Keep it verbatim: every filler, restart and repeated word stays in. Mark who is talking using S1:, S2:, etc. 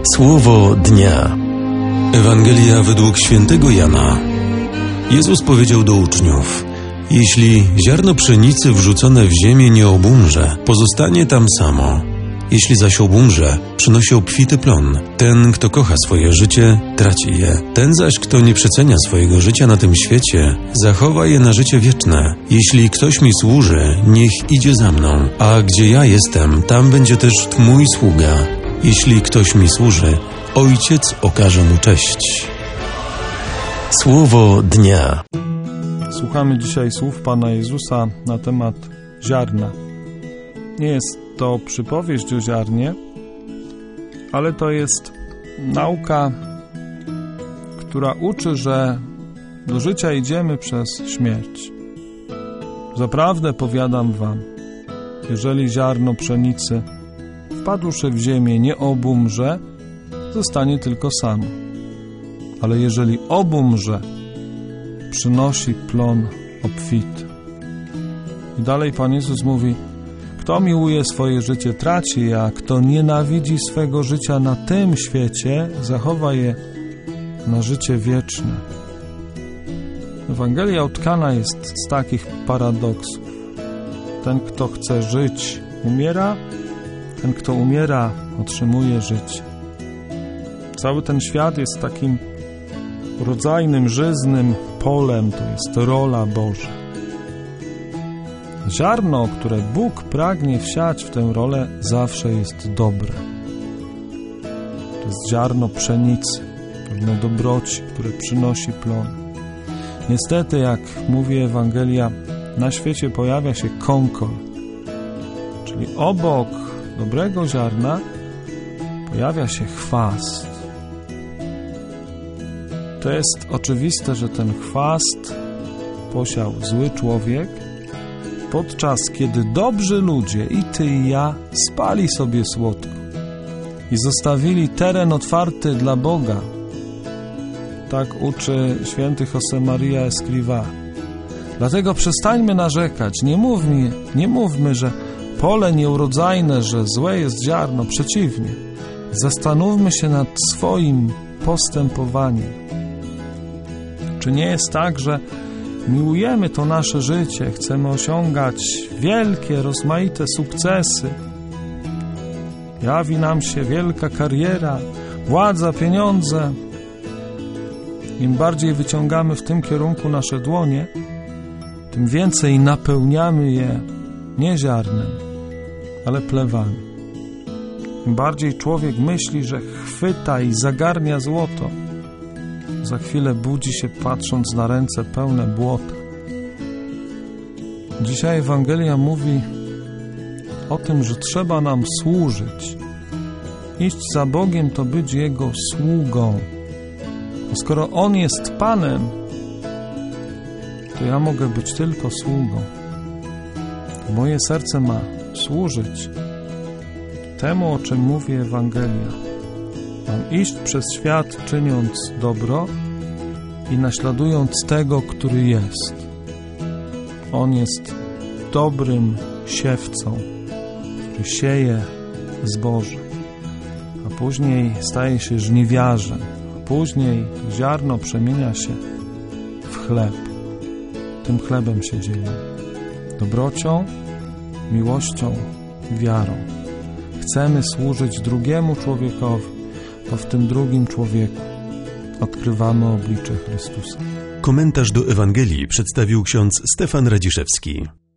S1: Słowo dnia. Ewangelia według świętego Jana. Jezus powiedział do uczniów: jeśli ziarno pszenicy wrzucone w ziemię nie obumrze, pozostanie tam samo. Jeśli zaś obumrze, przynosi obfity plon. Ten, kto kocha swoje życie, traci je. Ten zaś, kto nie przecenia swojego życia na tym świecie, zachowa je na życie wieczne. Jeśli ktoś mi służy, niech idzie za mną, a gdzie ja jestem, tam będzie też mój sługa. Jeśli ktoś mi służy, Ojciec okaże mu cześć. Słowo dnia.
S2: Słuchamy dzisiaj słów Pana Jezusa na temat ziarna. Nie jest to przypowieść o ziarnie, ale to jest nauka, która uczy, że do życia idziemy przez śmierć. Zaprawdę powiadam wam, jeżeli ziarno pszenicy wpadłszy w ziemię nie obumrze, zostanie tylko samo. Ale jeżeli obumrze, przynosi plon obfity. I dalej Pan Jezus mówi: kto miłuje swoje życie, traci je, a kto nienawidzi swego życia na tym świecie, zachowa je na życie wieczne. Ewangelia utkana jest z takich paradoksów. Ten, kto chce żyć, umiera. Ten, kto umiera, otrzymuje życie. Cały ten świat jest takim rodzajnym, żyznym polem. To jest rola Boża. Ziarno, które Bóg pragnie wsiać w tę rolę, zawsze jest dobre. To jest ziarno pszenicy, pewne dobroci, które przynosi plon. Niestety, jak mówi Ewangelia, na świecie pojawia się konkol, czyli obok dobrego ziarna pojawia się chwast. To jest oczywiste, że ten chwast posiał zły człowiek, podczas kiedy dobrzy ludzie, i ty i ja, spali sobie słodko i zostawili teren otwarty dla Boga. Tak uczy święty Josemaria Escrivá. Dlatego przestańmy narzekać. Nie mówmy, nie mówmy, że pole nieurodzajne, że złe jest ziarno. Przeciwnie. Zastanówmy się nad swoim postępowaniem. Czy nie jest tak, że miłujemy to nasze życie, chcemy osiągać wielkie, rozmaite sukcesy. Jawi nam się wielka kariera, władza, pieniądze. Im bardziej wyciągamy w tym kierunku nasze dłonie, tym więcej napełniamy je nie ziarnem, ale plewami. Im bardziej człowiek myśli, że chwyta i zagarnia złoto, za chwilę budzi się, patrząc na ręce pełne błota. Dzisiaj Ewangelia mówi o tym, że trzeba nam służyć. Iść za Bogiem to być Jego sługą. Bo skoro On jest Panem, to ja mogę być tylko sługą. Moje serce ma służyć temu, o czym mówi Ewangelia. Mam iść przez świat, czyniąc dobro i naśladując tego, który jest. On jest dobrym siewcą, który sieje zboże, a później staje się żniwiarzem, a później ziarno przemienia się w chleb. Tym chlebem się dzielimy. Dobrocią, miłością, wiarą. Chcemy służyć drugiemu człowiekowi, to w tym drugim człowieku odkrywamy oblicze Chrystusa.
S1: Komentarz do Ewangelii przedstawił ksiądz Stefan Radziszewski.